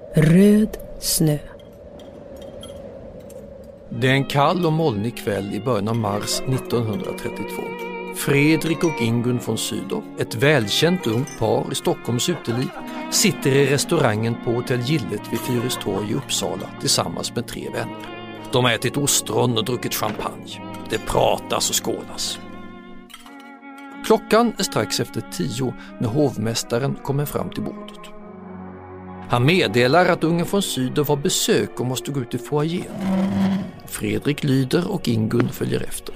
Röd snö. Det är en kall och molnig kväll i början av mars 1932. Fredrik och Ingun von Sydow, ett välkänt ungt par i Stockholms uteliv, sitter i restaurangen på Hotell Gillet vid Fyristorg i Uppsala tillsammans med 3 vänner. De har ätit ostron och druckit champagne. Det pratas och skålas. Klockan är strax efter 10 när hovmästaren kommer fram till bordet. Han meddelar att ungen von Sydow har besök och måste gå ut i foajén. Fredrik lyder och Ingun följer efter.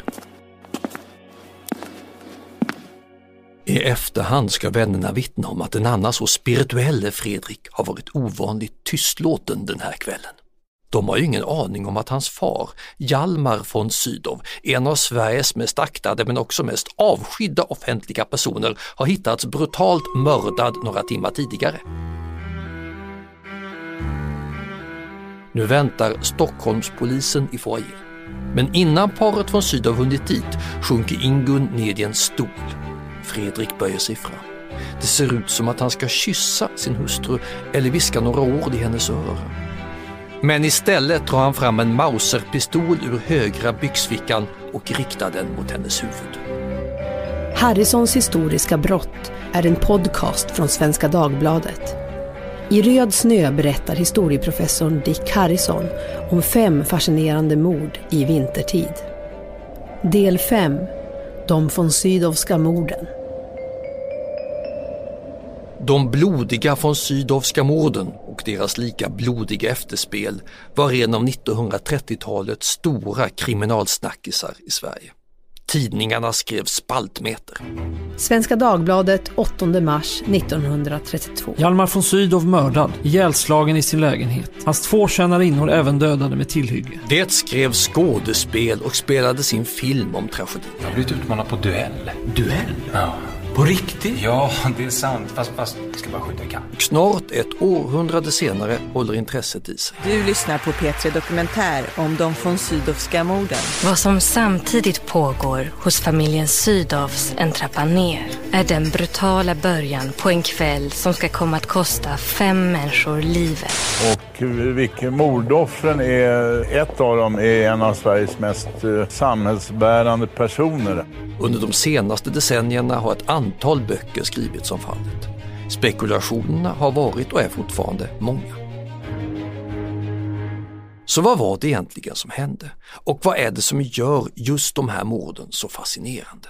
I efterhand ska vännerna vittna om att den annars så spirituelle Fredrik har varit ovanligt tystlåten den här kvällen. De har ju ingen aning om att hans far, Hjalmar von Sydow, en av Sveriges mest aktade men också mest avskydda offentliga personer, har hittats brutalt mördad några timmar tidigare. Nu väntar Stockholmspolisen i foajén. Men innan paret von Sydow hunnit dit sjunker Ingun ned i en stol. Fredrik böjer sig fram. Det ser ut som att han ska kyssa sin hustru eller viska några ord i hennes öron. Men istället drar han fram en Mauser-pistol ur högra byxfickan och riktar den mot hennes huvud. Harrisons historiska brott är en podcast från Svenska Dagbladet. I Röd snö berättar historieprofessorn Dick Harrison om 5 fascinerande mord i vintertid. Del 5. De von Sydowska morden. De blodiga von Sydowska morden och deras lika blodiga efterspel var en av 1930-talets stora kriminalsnackisar i Sverige. Tidningarna skrev spaltmeter. Svenska Dagbladet 8 mars 1932. Hjalmar von Sydow mördad, ihjälslagen i sin lägenhet. Hans 2 tjänarinnor även dödade med tillhygge. Det skrev skådespel och spelades in film om tragedin. Jag har blivit utmanad på duell. Duell? Ja. På riktigt? Ja, det är sant. Fast jag ska bara skjuta i kamp. Snart ett århundrade senare håller intresset i sig. Du lyssnar på P3 Dokumentär om de von Sydowska morden. Vad som samtidigt pågår hos familjen Sydows en trappa ner är den brutala början på en kväll som ska komma att kosta 5 människor livet. Och vilka mordoffren är, ett av dem är en av Sveriges mest samhällsbärande personer. Under de senaste decennierna har ett antal böcker skrivits om fallet. Spekulationerna har varit och är fortfarande många. Så vad var det egentligen som hände? Och vad är det som gör just de här morden så fascinerande?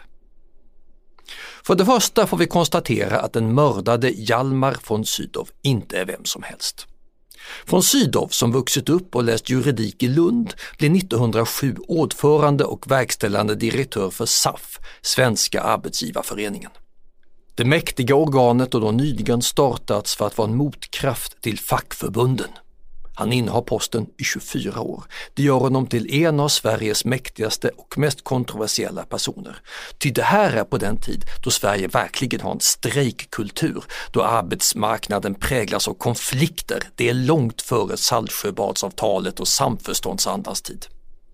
För det första får vi konstatera att den mördade Hjalmar von Sydow inte är vem som helst. Von Sydow, som vuxit upp och läst juridik i Lund, blev 1907 ordförande och verkställande direktör för SAF, Svenska arbetsgivarföreningen. Det mäktiga organet har då nyligen startats för att vara en motkraft till fackförbunden. Han innehar posten i 24 år. Det gör honom till en av Sveriges mäktigaste och mest kontroversiella personer. Ty det här är på den tid då Sverige verkligen har en strejkkultur, då arbetsmarknaden präglas av konflikter. Det är långt före Saltsjöbadsavtalet och samförståndsandans tid.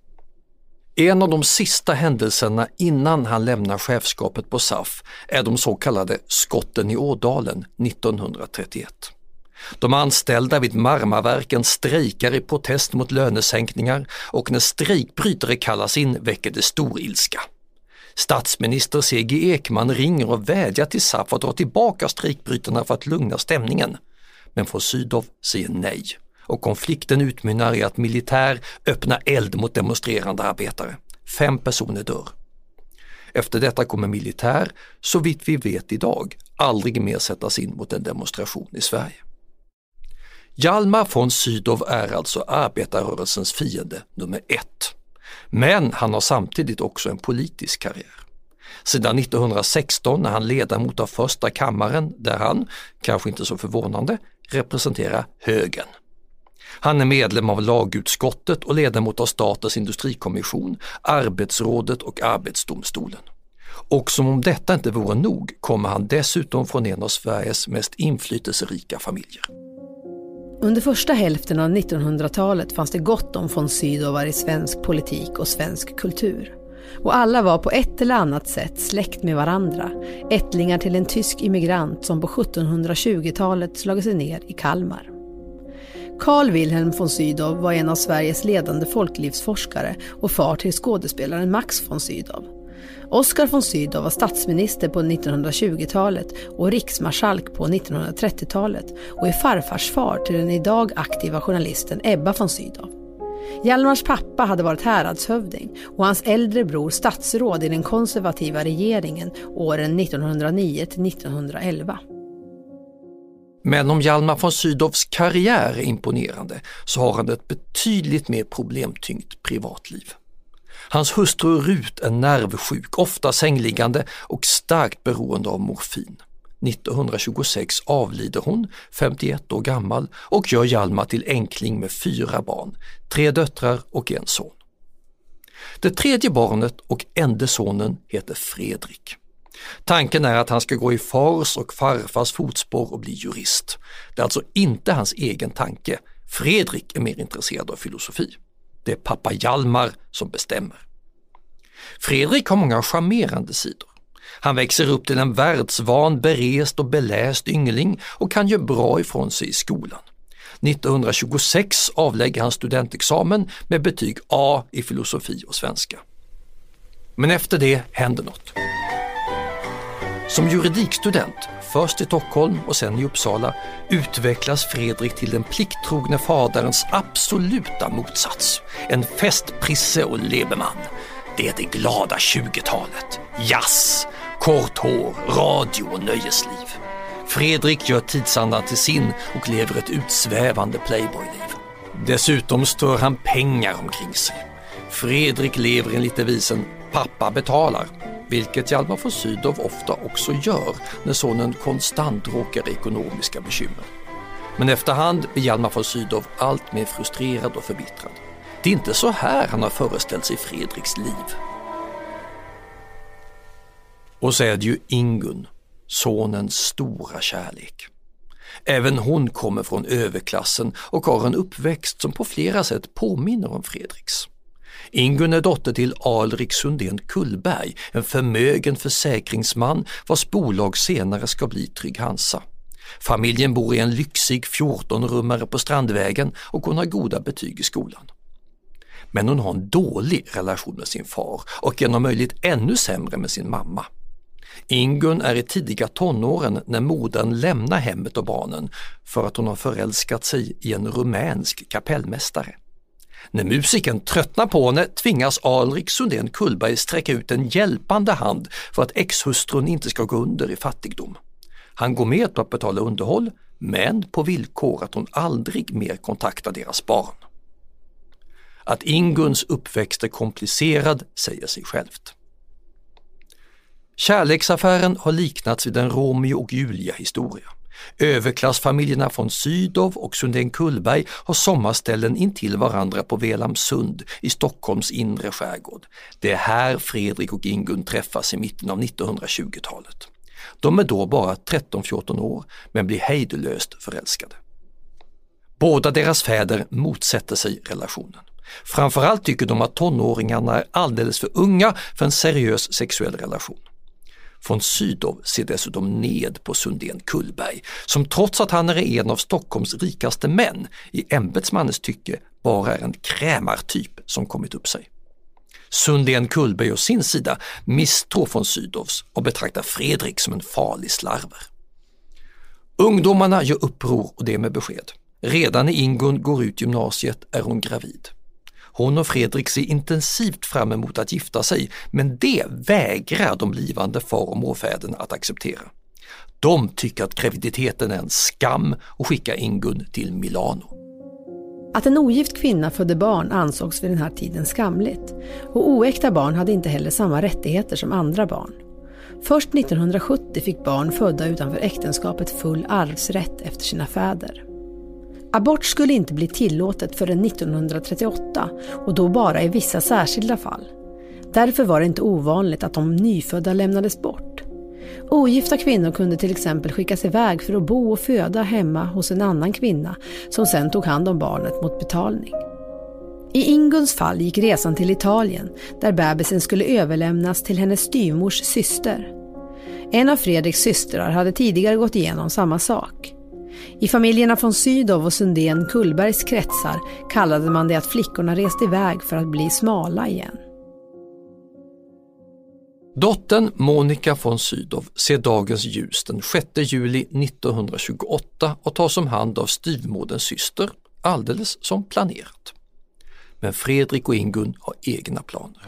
En av de sista händelserna innan han lämnar chefskapet på SAF är de så kallade skotten i Ådalen 1931. De anställda vid Marmaverken strejkar i protest mot lönesänkningar och när strejkbrytare kallas in väcker det stor ilska. Statsminister C.G. Ekman ringer och vädjar till SAF att dra tillbaka strejkbrytarna för att lugna stämningen. Men von Sydow säger nej och konflikten utmynnar i att militär öppnar eld mot demonstrerande arbetare. 5 personer dör. Efter detta kommer militär, så vitt vi vet idag, aldrig mer sättas in mot en demonstration i Sverige. Hjalmar von Sydow är alltså arbetarrörelsens fiende nummer 1. Men han har samtidigt också en politisk karriär. Sedan 1916 är han ledamot av första kammaren där han, kanske inte så förvånande, representerar högern. Han är medlem av lagutskottet och ledamot av Statens industrikommission, Arbetsrådet och Arbetsdomstolen. Och som om detta inte vore nog kommer han dessutom från en av Sveriges mest inflytelserika familjer. Under första hälften av 1900-talet fanns det gott om von Sydowar i svensk politik och svensk kultur. Och alla var på ett eller annat sätt släkt med varandra, ättlingar till en tysk immigrant som på 1720-talet slagit sig ner i Kalmar. Carl Wilhelm von Sydow var en av Sveriges ledande folklivsforskare och far till skådespelaren Max von Sydow. Oskar von Sydow var statsminister på 1920-talet och riksmarskalk på 1930-talet och är farfars far till den idag aktiva journalisten Ebba von Sydow. Hjalmars pappa hade varit häradshövding och hans äldre bror statsråd i den konservativa regeringen åren 1909 till 1911. Men om Hjalmar von Sydows karriär är imponerande så har han ett betydligt mer problemtyngt privatliv. Hans hustru Rut är nervsjuk, ofta sängliggande och starkt beroende av morfin. 1926 avlider hon, 51 år gammal, och gör Hjalmar till enkling med 4 barn, 3 döttrar och en son. Det tredje barnet och enda sonen heter Fredrik. Tanken är att han ska gå i fars och farfars fotspår och bli jurist. Det är alltså inte hans egen tanke. Fredrik är mer intresserad av filosofi. Det är pappa Hjalmar som bestämmer. Fredrik har många charmerande sidor. Han växer upp till en världsvan, berest och beläst yngling och kan göra bra ifrån sig i skolan. 1926 avlägger han studentexamen med betyg A i filosofi och svenska. Men efter det händer något. Som juridikstudent, först i Stockholm och sen i Uppsala, utvecklas Fredrik till den plikttrogne faderns absoluta motsats. En festprisse och lebeman. Det är det glada 20-talet. Jazz, kort hår, radio och nöjesliv. Fredrik gör tidsandan till sin och lever ett utsvävande playboyliv. Dessutom stör han pengar omkring sig. Fredrik lever enligt devisen pappa betalar, vilket Hjalmar von Sydow ofta också gör när sonen konstant råkar i ekonomiska bekymmer. Men efterhand blir Hjalmar von Sydow allt mer frustrerad och förbittrad. Det är inte så här han har föreställt sig Fredriks liv. Och så är det ju Ingun, sonens stora kärlek. Även hon kommer från överklassen och har en uppväxt som på flera sätt påminner om Fredriks. Ingun är dotter till Alrik Sundén Kullberg, en förmögen försäkringsman vars bolag senare ska bli Trygg Hansa. Familjen bor i en lyxig 14-rummare på Strandvägen och hon har goda betyg i skolan. Men hon har en dålig relation med sin far och genom möjligt ännu sämre med sin mamma. Ingun är i tidiga tonåren när modern lämnar hemmet och barnen för att hon har förälskat sig i en rumänsk kapellmästare. När musiken tröttnar på henne tvingas Alrik Sundén Kullberg sträcka ut en hjälpande hand för att exhustrun inte ska gå under i fattigdom. Han går med på att betala underhåll, men på villkor att hon aldrig mer kontaktar deras barn. Att Inguns uppväxt är komplicerad säger sig självt. Kärleksaffären har liknats vid en Romeo och Julia-historia. Överklassfamiljerna von Sydow och Sundén Kullberg har sommarställen intill varandra på Velamsund i Stockholms inre skärgård. Det är här Fredrik och Ingun träffas i mitten av 1920-talet. De är då bara 13-14 år men blir hejdlöst förälskade. Båda deras fäder motsätter sig relationen. Framförallt tycker de att tonåringarna är alldeles för unga för en seriös sexuell relation. Von Sydow ser dessutom ned på Sundén Kullberg, som trots att han är en av Stockholms rikaste män i ämbetsmannens tycke bara är en krämartyp som kommit upp sig. Sundén Kullberg å sin sida misstror von Sydows och betraktar Fredrik som en farlig slarver. Ungdomarna gör uppror och det med besked. Redan när Ingun går ut gymnasiet är hon gravid. Hon och Fredrik ser intensivt fram emot att gifta sig, men det vägrar de blivande far- och morfäderna att acceptera. De tycker att graviditeten är en skam och skickar Ingun till Milano. Att en ogift kvinna födde barn ansågs vid den här tiden skamligt, och oäkta barn hade inte heller samma rättigheter som andra barn. Först 1970 fick barn födda utanför äktenskapet full arvsrätt efter sina fäder. Abort skulle inte bli tillåtet förrän 1938 och då bara i vissa särskilda fall. Därför var det inte ovanligt att de nyfödda lämnades bort. Ogifta kvinnor kunde till exempel skickas iväg för att bo och föda hemma hos en annan kvinna som sedan tog hand om barnet mot betalning. I Inguns fall gick resan till Italien där bebisen skulle överlämnas till hennes styvmors syster. En av Fredriks systrar hade tidigare gått igenom samma sak. I familjerna von Sydow och Sundén Kullbergs kretsar kallade man det att flickorna reste iväg för att bli smala igen. Dottern Monica von Sydow ser dagens ljus den 6 juli 1928 och tas om hand av styvmoderns syster, alldeles som planerat. Men Fredrik och Ingun har egna planer.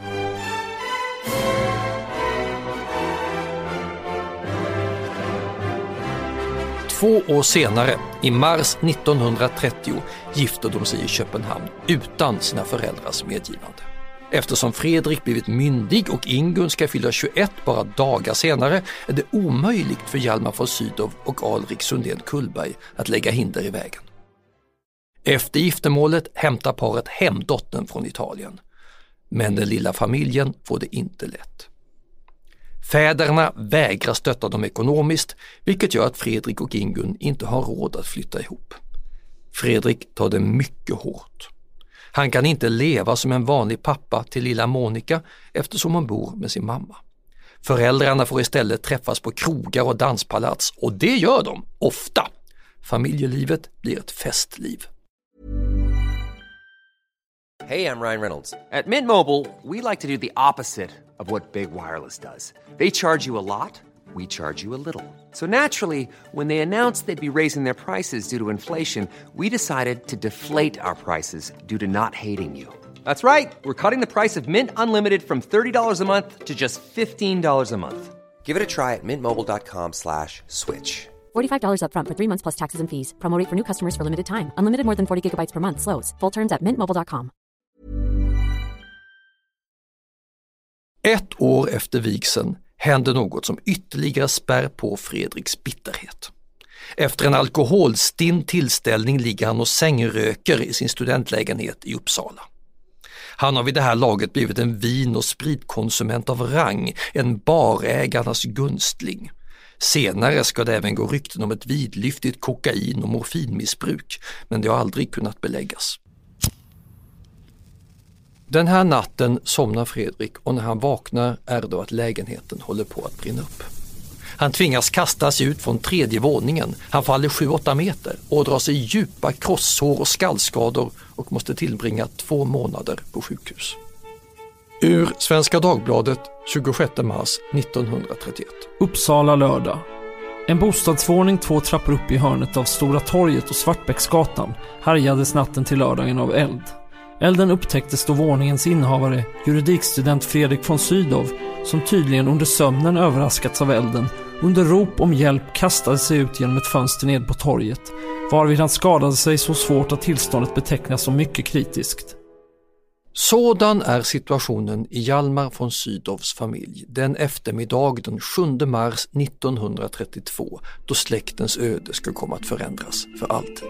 Två år senare, i mars 1930, gifter de sig i Köpenhamn utan sina föräldrars medgivande. Eftersom Fredrik blivit myndig och Ingun ska fylla 21 bara dagar senare är det omöjligt för Hjalmar von Sydow och Alrik Sundén Kullberg att lägga hinder i vägen. Efter giftermålet hämtar paret hem dottern från Italien. Men den lilla familjen får det inte lätt. Fäderna vägrar stötta dem ekonomiskt, vilket gör att Fredrik och Ingun inte har råd att flytta ihop. Fredrik tar det mycket hårt. Han kan inte leva som en vanlig pappa till lilla Monica eftersom hon bor med sin mamma. Föräldrarna får istället träffas på krogar och danspalats, och det gör de ofta. Familjelivet blir ett festliv. Hey, I'm Ryan Reynolds. At Mint Mobile, we like to do the opposite of what Big Wireless does. They charge you a lot, we charge you a little. So naturally, when they announced they'd be raising their prices due to inflation, we decided to deflate our prices due to not hating you. That's right. We're cutting the price of Mint Unlimited from $30 a month to just $15 a month. Give it a try at mintmobile.com/switch. $45 up front for 3 months plus taxes and fees. Promo rate for new customers for limited time. Unlimited more than 40 gigabytes per month slows. Full terms at mintmobile.com. Ett år efter vigseln händer något som ytterligare spär på Fredriks bitterhet. Efter en alkoholstinn tillställning ligger han och sängröker i sin studentlägenhet i Uppsala. Han har vid det här laget blivit en vin- och spritkonsument av rang, en barägarnas gunstling. Senare ska det även gå rykten om ett vidlyftigt kokain- och morfinmissbruk, men det har aldrig kunnat beläggas. Den här natten somnar Fredrik och när han vaknar är det att lägenheten håller på att brinna upp. Han tvingas kastas ut från 3:e våningen, han faller 7-8 meter och drar sig djupa krosshår och skallskador och måste tillbringa 2 månader på sjukhus. Ur Svenska Dagbladet 26 mars 1931. Uppsala lördag. En bostadsvåning 2 trappor upp i hörnet av Stora torget och Svartbäcksgatan härjades natten till lördagen av eld. Elden upptäcktes då våningens innehavare, juridikstudent Fredrik von Sydow, som tydligen under sömnen överraskats av elden, under rop om hjälp kastade sig ut genom ett fönster ned på torget, varvid han skadade sig så svårt att tillståndet betecknas som mycket kritiskt. Sådan är situationen i Hjalmar von Sydows familj den eftermiddag den 7 mars 1932, då släktens öde ska komma att förändras för alltid.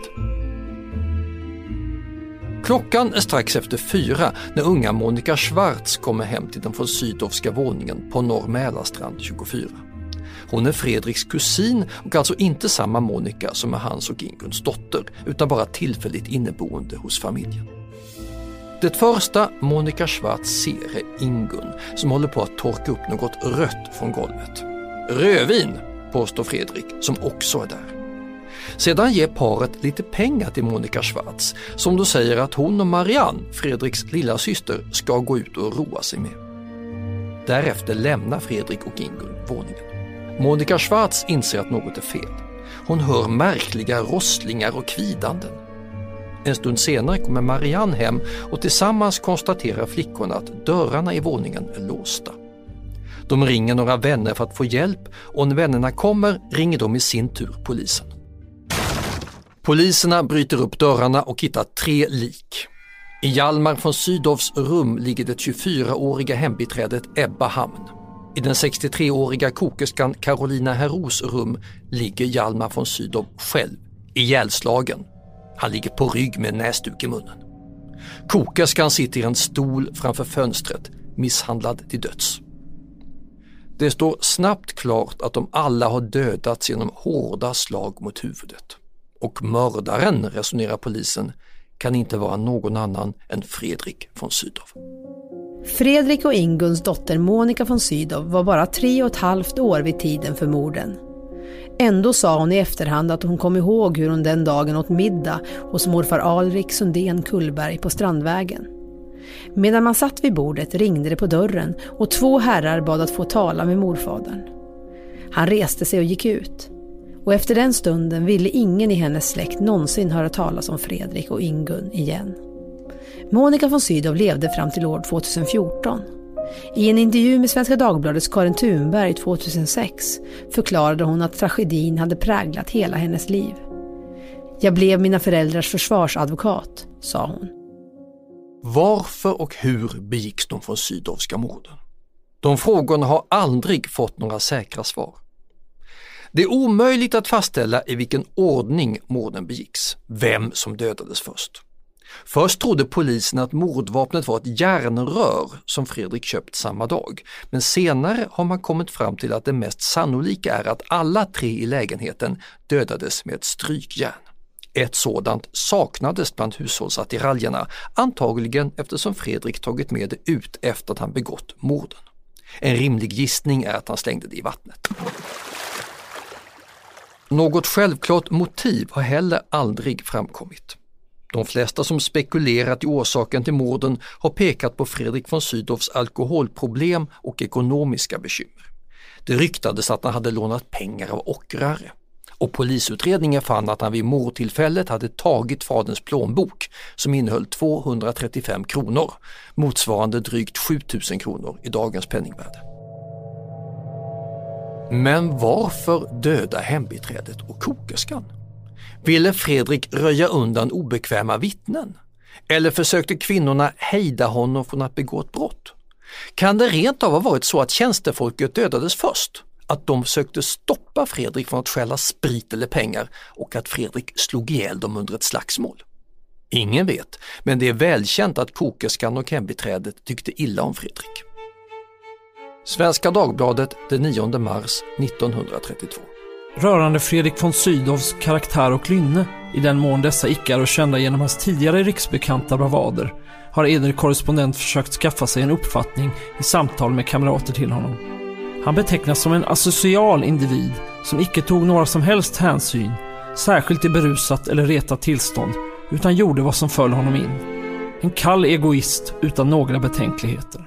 Klockan är strax efter 4 när unga Monica Schwartz kommer hem till den von Sydowska våningen på Norr Mälarstrand 24. Hon är Fredriks kusin och alltså inte samma Monica som är hans och Inguns dotter, utan bara tillfälligt inneboende hos familjen. Det första Monica Schwartz ser är Ingun som håller på att torka upp något rött från golvet. Rödvin, påstår Fredrik som också är där. Sedan ger paret lite pengar till Monica Schwartz som då säger att hon och Marianne, Fredriks lilla syster, ska gå ut och roa sig med. Därefter lämnar Fredrik och Ingun våningen. Monica Schwartz inser att något är fel. Hon hör märkliga rosslingar och kvidanden. En stund senare kommer Marianne hem och tillsammans konstaterar flickorna att dörrarna i våningen är låsta. De ringer några vänner för att få hjälp och när vännerna kommer ringer de i sin tur polisen. Poliserna bryter upp dörrarna och hittar 3 lik. I Hjalmar von Sydows rum ligger det 24-åriga hembiträdet Ebba Hamn. I den 63-åriga kokerskan Carolina Herros rum ligger Hjalmar von Sydow själv, ihjälslagen. Han ligger på rygg med näsduk i munnen. Kokerskan sitter i en stol framför fönstret, misshandlad till döds. Det står snabbt klart att de alla har dödats genom hårda slag mot huvudet. Och mördaren, resonerar polisen, kan inte vara någon annan än Fredrik von Sydow. Fredrik och Inguns dotter Monica von Sydow var bara 3,5 år vid tiden för morden. Ändå sa hon i efterhand att hon kom ihåg hur hon den dagen åt middag hos morfar Alrik Sundén Kullberg på Strandvägen. Medan man satt vid bordet ringde det på dörren och 2 herrar bad att få tala med morfadern. Han reste sig och gick ut. Och efter den stunden ville ingen i hennes släkt någonsin höra talas om Fredrik och Ingun igen. Monica von Sydow levde fram till år 2014. I en intervju med Svenska Dagbladets Karin Thunberg 2006 förklarade hon att tragedin hade präglat hela hennes liv. Jag blev mina föräldrars försvarsadvokat, sa hon. Varför och hur begicks de von Sydowska morden? De frågorna har aldrig fått några säkra svar. Det är omöjligt att fastställa i vilken ordning morden begicks, vem som dödades först. Först trodde polisen att mordvapnet var ett järnrör som Fredrik köpt samma dag, men senare har man kommit fram till att det mest sannolika är att alla 3 i lägenheten dödades med ett strykjärn. Ett sådant saknades bland hushållsattiraljerna, antagligen eftersom Fredrik tagit med det ut efter att han begått morden. En rimlig gissning är att han slängde det i vattnet. Något självklart motiv har heller aldrig framkommit. De flesta som spekulerat i orsaken till morden har pekat på Fredrik von Sydows alkoholproblem och ekonomiska bekymmer. Det ryktades att han hade lånat pengar av ockrare. Och polisutredningen fann att han vid mordtillfället hade tagit faderns plånbok som innehöll 235 kronor, motsvarande drygt 7000 kronor i dagens penningvärde. Men varför döda hembiträdet och kokerskan? Ville Fredrik röja undan obekväma vittnen? Eller försökte kvinnorna hejda honom från att begå ett brott? Kan det rent av ha varit så att tjänstefolket dödades först? Att de sökte stoppa Fredrik från att stjäla sprit eller pengar och att Fredrik slog ihjäl dem under ett slagsmål? Ingen vet, men det är välkänt att kokerskan och hembiträdet tyckte illa om Fredrik. Svenska Dagbladet den 9 mars 1932. Rörande Fredrik von Sydows karaktär och lynne, i den mån dessa icke är kända genom hans tidigare riksbekanta bravader, har eder korrespondent försökt skaffa sig en uppfattning i samtal med kamrater till honom. Han betecknas som en asocial individ som icke tog några som helst hänsyn, särskilt i berusat eller retat tillstånd, utan gjorde vad som föll honom in. En kall egoist utan några betänkligheter.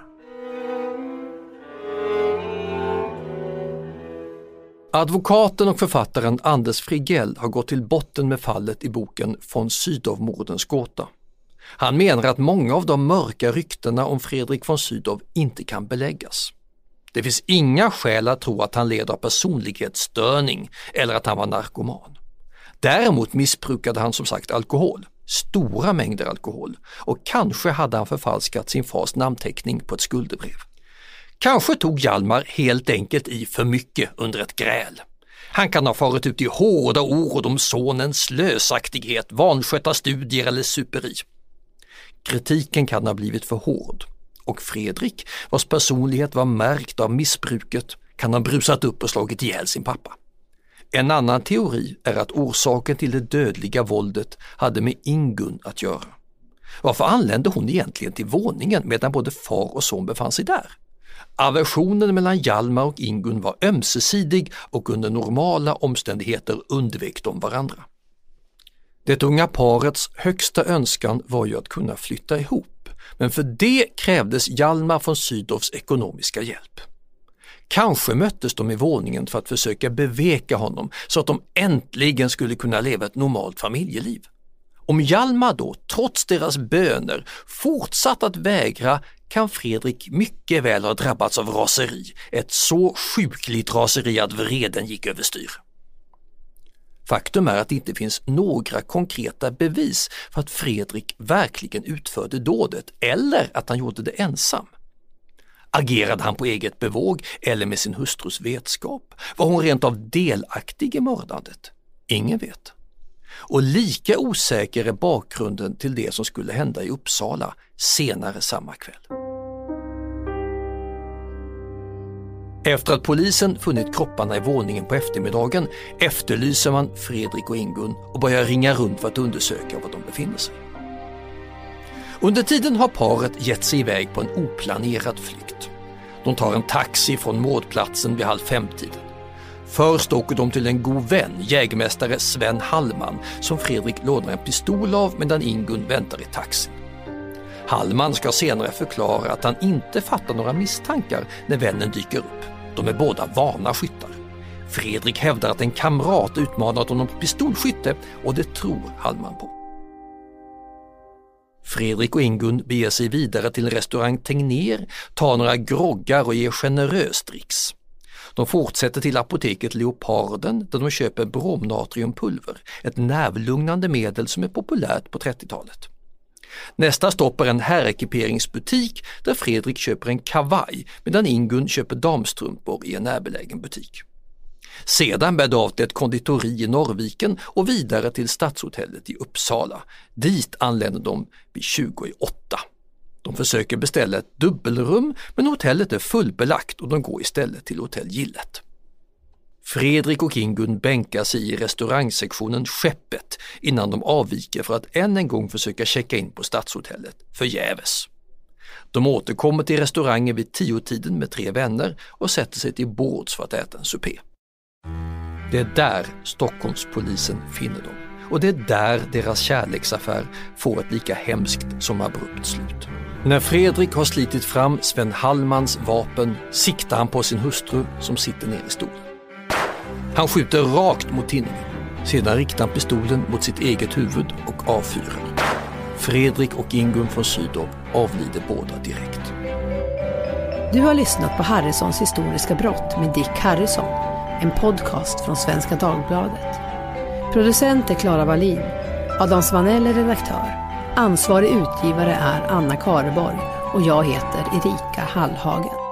Advokaten och författaren Anders Frigell har gått till botten med fallet i boken Von Sydow-mordens gåta. Han menar att många av de mörka ryktena om Fredrik von Sydow inte kan beläggas. Det finns inga skäl att tro att han led av personlighetsstörning eller att han var narkoman. Däremot missbrukade han som sagt alkohol, stora mängder alkohol, och kanske hade han förfalskat sin fars namnteckning på ett skuldebrev. Kanske tog Hjalmar helt enkelt i för mycket under ett gräl. Han kan ha farit ut i hårda ord om sonens slösaktighet, vanskötta studier eller superi. Kritiken kan ha blivit för hård. Och Fredrik, vars personlighet var märkt av missbruket, kan ha brusat upp och slagit ihjäl sin pappa. En annan teori är att orsaken till det dödliga våldet hade med Ingun att göra. Varför anlände hon egentligen till våningen medan både far och son befann sig där? Aversionen mellan Hjalmar och Ingun var ömsesidig och under normala omständigheter undvek de varandra. Det unga parets högsta önskan var ju att kunna flytta ihop, men för det krävdes Hjalmar von Sydows ekonomiska hjälp. Kanske möttes de i våningen för att försöka beveka honom så att de äntligen skulle kunna leva ett normalt familjeliv. Om Hjalmar då, trots deras böner, fortsatt att vägra, kan Fredrik mycket väl ha drabbats av raseri, ett så sjukligt raseri att vreden gick överstyr. Faktum är att det inte finns några konkreta bevis för att Fredrik verkligen utförde dådet eller att han gjorde det ensam. Agerade han på eget bevåg eller med sin hustrus vetskap? Var hon rent av delaktig i mördandet? Ingen vet. Och lika osäker är bakgrunden till det som skulle hända i Uppsala senare samma kväll. Efter att polisen funnit kropparna i våningen på eftermiddagen efterlyser man Fredrik och Ingun och börjar ringa runt för att undersöka var de befinner sig. Under tiden har paret gett sig iväg på en oplanerad flykt. De tar en taxi från mordplatsen vid 16:30. Först åker de till en god vän, jägmästare Sven Hallman, som Fredrik lånar en pistol av medan Ingun väntar i taxi. Hallman ska senare förklara att han inte fattar några misstankar när vännen dyker upp. De är båda vana skyttar. Fredrik hävdar att en kamrat utmanat honom på pistolskytte och det tror Hallman på. Fredrik och Ingun beger sig vidare till restaurang Tegnér, tar några groggar och ger generöst dricks. De fortsätter till apoteket Leoparden där de köper bromnatriumpulver, ett nervlugnande medel som är populärt på 30-talet. Nästa stopp är en herrekiperingsbutik där Fredrik köper en kavaj medan Ingun köper damstrumpor i en närbelägen butik. Sedan bär det av till ett konditori i Norrviken och vidare till Stadshotellet i Uppsala. Dit anländer de vid 20:08. De försöker beställa ett dubbelrum men hotellet är fullbelagt och de går istället till hotell Gillet. Fredrik och Ingun bänkar sig i restaurangsektionen Skeppet innan de avviker för att än en gång försöka checka in på Stadshotellet förgäves. De återkommer till restaurangen vid 10-tiden med 3 vänner och sätter sig till bords för att äta en supé. Det är där Stockholmspolisen finner dem och det är där deras kärleksaffär får ett lika hemskt som abrupt slut. När Fredrik har slitit fram Sven Hallmans vapen siktar han på sin hustru som sitter ner i stolen. Han skjuter rakt mot tinningen. Sedan riktar han pistolen mot sitt eget huvud och avfyrar. Fredrik och Ingun von Sydow avlider båda direkt. Du har lyssnat på Harrisons historiska brott med Dick Harrison, en podcast från Svenska Dagbladet. Producent är Clara Wallin, Adam Svanell är redaktör. Ansvarig utgivare är Anna Kareborg och jag heter Erika Hallhagen.